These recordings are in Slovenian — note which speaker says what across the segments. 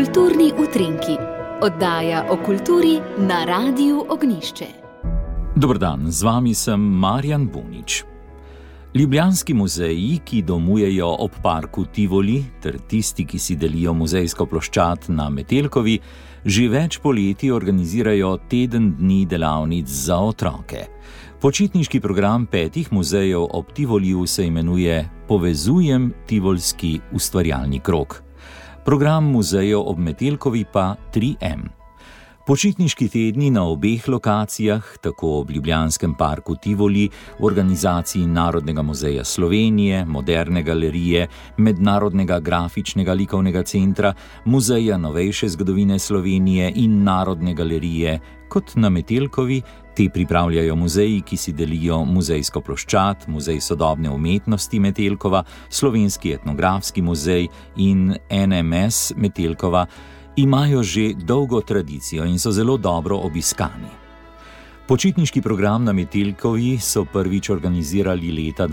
Speaker 1: Kulturni utrinki, oddaja o kulturi na Radiu Ognjišče.
Speaker 2: Dober dan, z vami sem Marjan Bunič. Ljubljanski muzeji, ki domujejo ob parku Tivoli, ter tisti, ki si delijo muzejsko ploščad na Metelkovi, že več poletij organizirajo teden dni delavnic za otroke. Počitniški program 5 muzejev ob Tivoliju se imenuje Povezujem tivolski ustvarjalni krog. Program muzejev ob Metelkovi pa 3M. Počitniški tedni na obeh lokacijah, tako ob Ljubljanskem parku Tivoli, v organizaciji Narodnega muzeja Slovenije, Moderne galerije, Mednarodnega grafičnega likovnega centra, Muzeja novejše zgodovine Slovenije in Narodne galerije, kot na Metelkovi, te pripravljajo muzeji, ki si delijo muzejsko ploščad, Muzej sodobne umetnosti Metelkova, Slovenski etnografski muzej in NMS Metelkova, imajo že dolgo tradicijo in so zelo dobro obiskani. Počitniški program na Metelkovi so prvič organizirali leta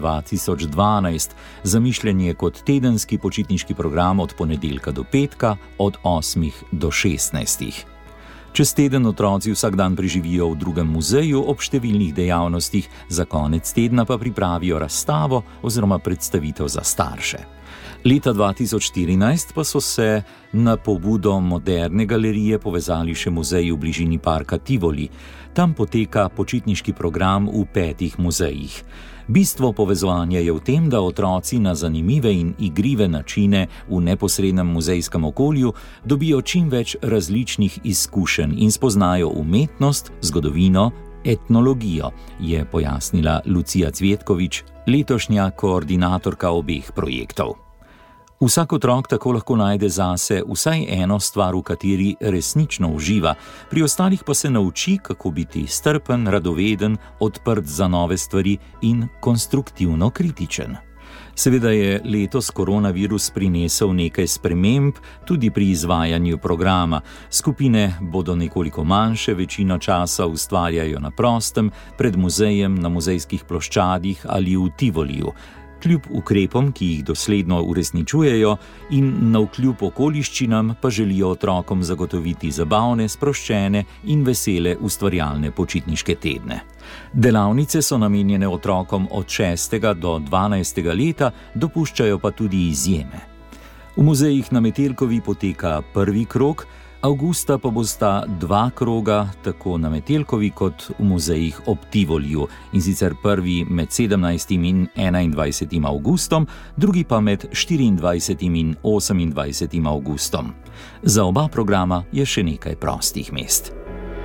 Speaker 2: 2012, zamišljen je kot tedenski počitniški program od ponedeljka do petka, od 8 do 16. Čez teden otroci vsak dan preživijo v drugem muzeju ob številnih dejavnostih, za konec tedna pa pripravijo razstavo oziroma predstavitev za starše. Leta 2014 pa so se na pobudo Moderne galerije povezali še muzeji v bližini parka Tivoli. Tam poteka počitniški program v 5 muzejih. Bistvo povezovanja je v tem, da otroci na zanimive in igrive načine v neposrednem muzejskem okolju dobijo čim več različnih izkušenj in spoznajo umetnost, zgodovino, etnologijo, je pojasnila Lucija Cvetkovič, letošnja koordinatorka obeh projektov. Vsak otrok tako lahko najde zase vsaj eno stvar, v kateri resnično uživa, pri ostalih pa se nauči, kako biti strpen, radoveden, odprt za nove stvari in konstruktivno kritičen. Seveda je letos koronavirus prinesel nekaj sprememb tudi pri izvajanju programa. Skupine bodo nekoliko manjše, večino časa ustvarjajo na prostem, pred muzejem, na muzejskih ploščadih ali v Tivoliju. Kljub ukrepom, ki jih dosledno uresničujejo, in navkljub okoliščinam pa želijo otrokom zagotoviti zabavne, sproščene in vesele ustvarjalne počitniške tedne. Delavnice so namenjene otrokom od 6. do 12. leta, dopuščajo pa tudi izjeme. V muzejih na Metelkovi poteka prvi krog, avgusta pa bosta 2 kroga, tako na Metelkovi kot v muzejih ob Tivoliju, in sicer prvi med 17. in 21. avgustom, drugi pa med 24. in 28. avgustom. Za oba programa je še nekaj prostih mest.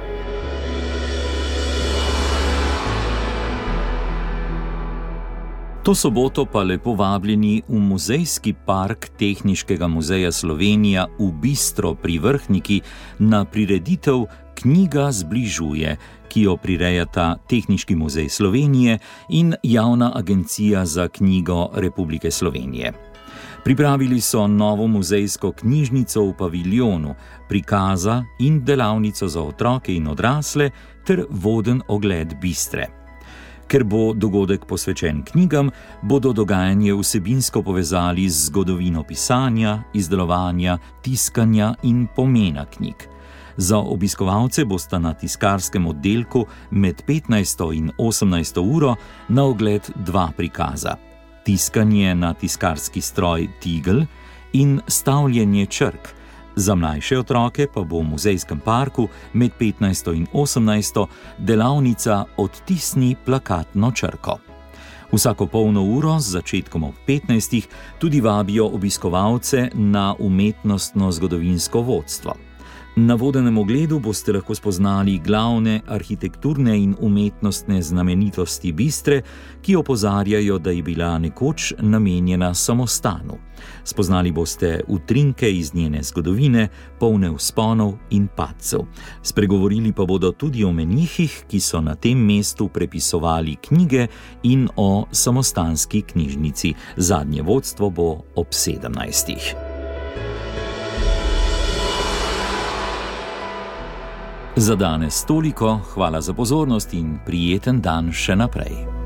Speaker 2: To soboto pa lepo vabljeni v muzejski park Tehniškega muzeja Slovenija v Bistro pri Vrhniki na prireditev Knjiga zbližuje, ki jo prirejata Tehniški muzej Slovenije in Javna agencija za knjigo Republike Slovenije. Pripravili so novo muzejsko knjižnico v paviljonu, prikaza in delavnico za otroke in odrasle ter voden ogled Bistre. Ker bo dogodek posvečen knjigam, bodo dogajanje vsebinsko povezali z zgodovino pisanja, izdelovanja, tiskanja in pomena knjig. Za obiskovalce bosta na tiskarskem oddelku med 15. in 18. uro na ogled 2 prikaza. Tiskanje na tiskarski stroj Tigl in stavljenje črk. Za mlajše otroke pa bo v muzejskem parku med 15. in 18. delavnica Odtisni plakatno črko. Vsako polno uro z začetkom ob 15. tudi vabijo obiskovalce na umetnostno-zgodovinsko vodstvo. Na vodenem ogledu boste lahko spoznali glavne arhitekturne in umetnostne znamenitosti Bistre, ki opozarjajo, da je bila nekoč namenjena samostanu. Spoznali boste utrinke iz njene zgodovine, polne vzponov in padcev. Spregovorili pa bodo tudi o menihih, ki so na tem mestu prepisovali knjige, in o samostanski knjižnici. Zadnje vodstvo bo ob 17. Za danes toliko, hvala za pozornost in prijeten dan še naprej.